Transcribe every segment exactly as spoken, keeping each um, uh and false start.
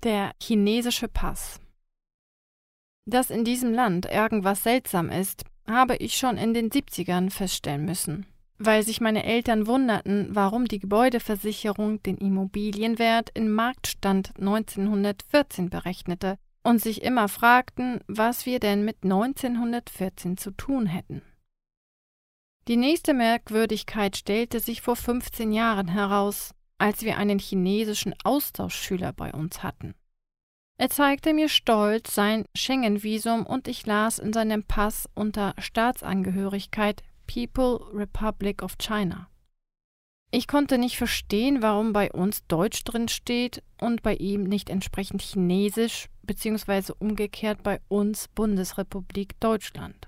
Der chinesische Pass. Dass in diesem Land irgendwas seltsam ist, habe ich schon in den siebzigern feststellen müssen, weil sich meine Eltern wunderten, warum die Gebäudeversicherung den Immobilienwert in Marktstand neunzehnhundertvierzehn berechnete und sich immer fragten, was wir denn mit neunzehnhundertvierzehn zu tun hätten. Die nächste Merkwürdigkeit stellte sich vor fünfzehn Jahren heraus, als wir einen chinesischen Austauschschüler bei uns hatten. Er zeigte mir stolz sein Schengen-Visum und ich las in seinem Pass unter Staatsangehörigkeit People Republic of China. Ich konnte nicht verstehen, warum bei uns Deutsch drin steht und bei ihm nicht entsprechend Chinesisch bzw. umgekehrt bei uns Bundesrepublik Deutschland.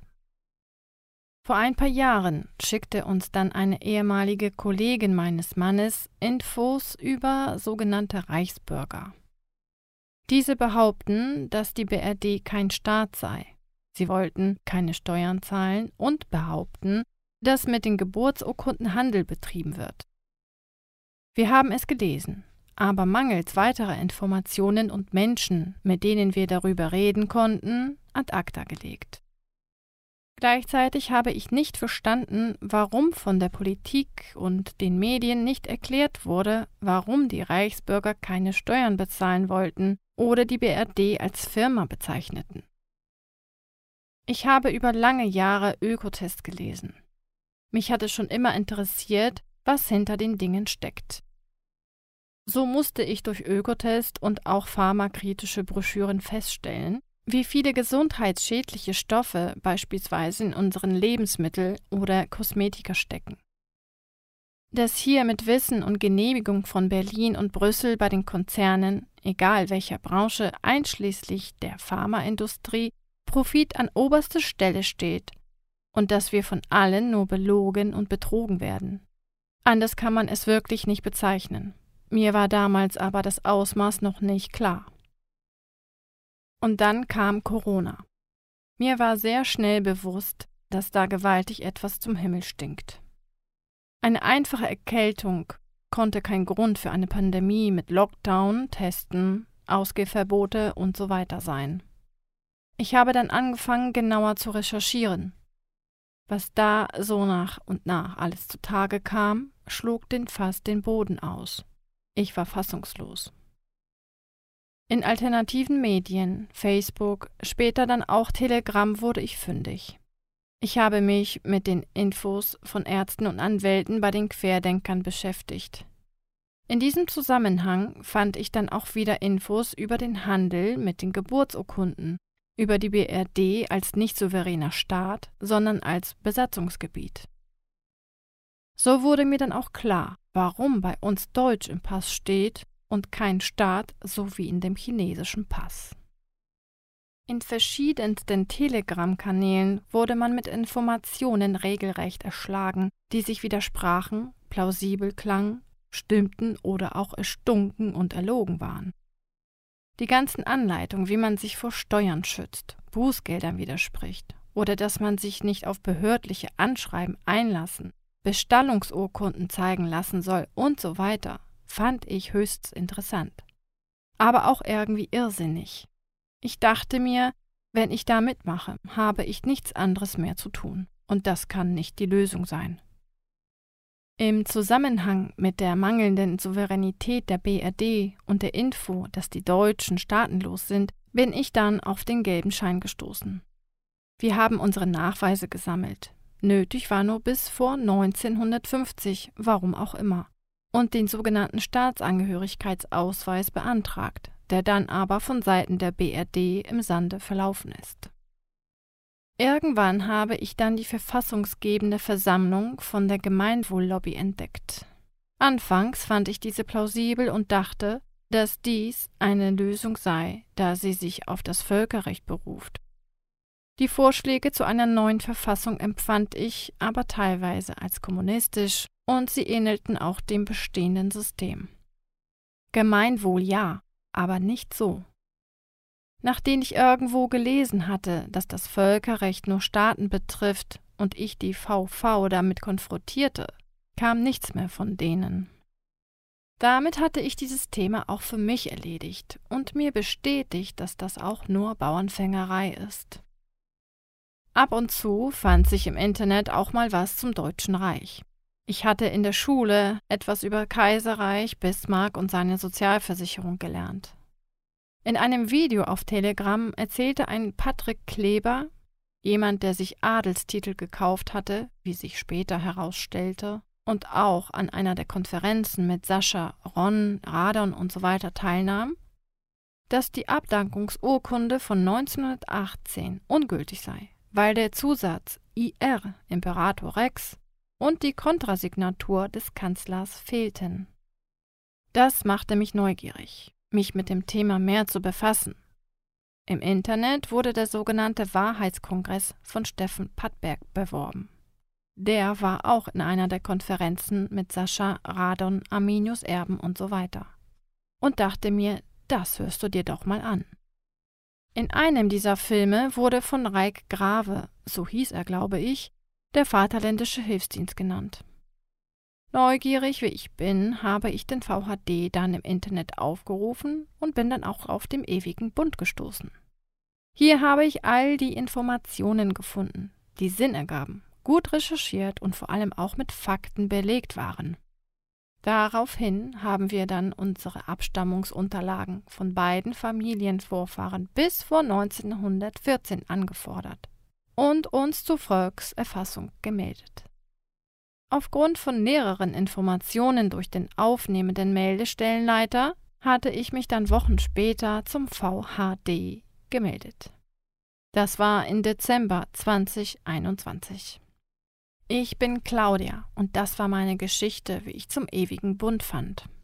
Vor ein paar Jahren schickte uns dann eine ehemalige Kollegin meines Mannes Infos über sogenannte Reichsbürger. Diese behaupten, dass die B R D kein Staat sei. Sie wollten keine Steuern zahlen und behaupten, dass mit den Geburtsurkunden Handel betrieben wird. Wir haben es gelesen, aber mangels weiterer Informationen und Menschen, mit denen wir darüber reden konnten, ad acta gelegt. Gleichzeitig habe ich nicht verstanden, warum von der Politik und den Medien nicht erklärt wurde, warum die Reichsbürger keine Steuern bezahlen wollten oder die B R D als Firma bezeichneten. Ich habe über lange Jahre Ökotest gelesen. Mich hatte schon immer interessiert, was hinter den Dingen steckt. So musste ich durch Ökotest und auch pharmakritische Broschüren feststellen, wie viele gesundheitsschädliche Stoffe beispielsweise in unseren Lebensmitteln oder Kosmetika stecken. Dass hier mit Wissen und Genehmigung von Berlin und Brüssel bei den Konzernen, egal welcher Branche, einschließlich der Pharmaindustrie, Profit an oberster Stelle steht und dass wir von allen nur belogen und betrogen werden. Anders kann man es wirklich nicht bezeichnen. Mir war damals aber das Ausmaß noch nicht klar. Und dann kam Corona. Mir war sehr schnell bewusst, dass da gewaltig etwas zum Himmel stinkt. Eine einfache Erkältung konnte kein Grund für eine Pandemie mit Lockdown, Testen, Ausgehverbote und so weiter sein. Ich habe dann angefangen, genauer zu recherchieren. Was da so nach und nach alles zutage kam, schlug den Fass den Boden aus. Ich war fassungslos. In alternativen Medien, Facebook, später dann auch Telegram wurde ich fündig. Ich habe mich mit den Infos von Ärzten und Anwälten bei den Querdenkern beschäftigt. In diesem Zusammenhang fand ich dann auch wieder Infos über den Handel mit den Geburtsurkunden, über die B R D als nicht souveräner Staat, sondern als Besatzungsgebiet. So wurde mir dann auch klar, warum bei uns Deutsch im Pass steht und kein Staat, so wie in dem chinesischen Pass. In verschiedensten Telegram-Kanälen wurde man mit Informationen regelrecht erschlagen, die sich widersprachen, plausibel klangen, stimmten oder auch erstunken und erlogen waren. Die ganzen Anleitungen, wie man sich vor Steuern schützt, Bußgeldern widerspricht oder dass man sich nicht auf behördliche Anschreiben einlassen, Bestallungsurkunden zeigen lassen soll und so weiter, fand ich höchst interessant. Aber auch irgendwie irrsinnig. Ich dachte mir, wenn ich da mitmache, habe ich nichts anderes mehr zu tun. Und das kann nicht die Lösung sein. Im Zusammenhang mit der mangelnden Souveränität der B R D und der Info, dass die Deutschen staatenlos sind, bin ich dann auf den gelben Schein gestoßen. Wir haben unsere Nachweise gesammelt. Nötig war nur bis vor neunzehnhundertfünfzig, warum auch immer, und den sogenannten Staatsangehörigkeitsausweis beantragt, der dann aber von Seiten der B R D im Sande verlaufen ist. Irgendwann habe ich dann die verfassungsgebende Versammlung von der Gemeinwohllobby entdeckt. Anfangs fand ich diese plausibel und dachte, dass dies eine Lösung sei, da sie sich auf das Völkerrecht beruft. Die Vorschläge zu einer neuen Verfassung empfand ich aber teilweise als kommunistisch und sie ähnelten auch dem bestehenden System. Gemeinwohl ja, aber nicht so. Nachdem ich irgendwo gelesen hatte, dass das Völkerrecht nur Staaten betrifft und ich die V V damit konfrontierte, kam nichts mehr von denen. Damit hatte ich dieses Thema auch für mich erledigt und mir bestätigt, dass das auch nur Bauernfängerei ist. Ab und zu fand sich im Internet auch mal was zum Deutschen Reich. Ich hatte in der Schule etwas über Kaiserreich, Bismarck und seine Sozialversicherung gelernt. In einem Video auf Telegram erzählte ein Patrick Kleber, jemand, der sich Adelstitel gekauft hatte, wie sich später herausstellte, und auch an einer der Konferenzen mit Sascha, Ron, Radon und so weiter teilnahm, dass die Abdankungsurkunde von neunzehnhundertachtzehn ungültig sei, weil der Zusatz I R, Imperator Rex, und die Kontrasignatur des Kanzlers fehlten. Das machte mich neugierig, mich mit dem Thema mehr zu befassen. Im Internet wurde der sogenannte Wahrheitskongress von Steffen Padberg beworben. Der war auch in einer der Konferenzen mit Sascha, Radon, Arminius Erben und so weiter. Und dachte mir, das hörst du dir doch mal an. In einem dieser Filme wurde von Raik Grave, so hieß er, glaube ich, der Vaterländische Hilfsdienst genannt. Neugierig wie ich bin, habe ich den V H D dann im Internet aufgerufen und bin dann auch auf den Ewigen Bund gestoßen. Hier habe ich all die Informationen gefunden, die Sinn ergaben, gut recherchiert und vor allem auch mit Fakten belegt waren. Daraufhin haben wir dann unsere Abstammungsunterlagen von beiden Familienvorfahren bis vor neunzehnhundertvierzehn angefordert und uns zur Volkserfassung gemeldet. Aufgrund von näheren Informationen durch den aufnehmenden Meldestellenleiter hatte ich mich dann Wochen später zum V H D gemeldet. Das war im Dezember zweitausendeinundzwanzig. Ich bin Claudia und das war meine Geschichte, wie ich zum Ewigen Bund fand.